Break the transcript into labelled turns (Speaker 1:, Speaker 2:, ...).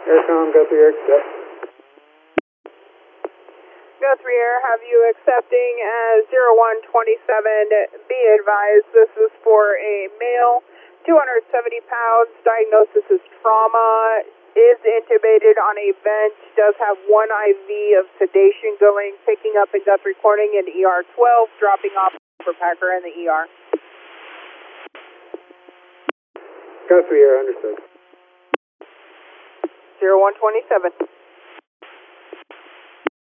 Speaker 1: Aircom, Guthrie Air, accept.
Speaker 2: Guthrie Air, have you accepting as 0127. Be advised, this is for a male, 270 pounds, diagnosis is trauma, is intubated on a vent, does have one IV of sedation going, picking up in Guthrie Corning in ER 12, dropping off for Packer in the ER.
Speaker 1: Guthrie Air, understood.
Speaker 2: 0127.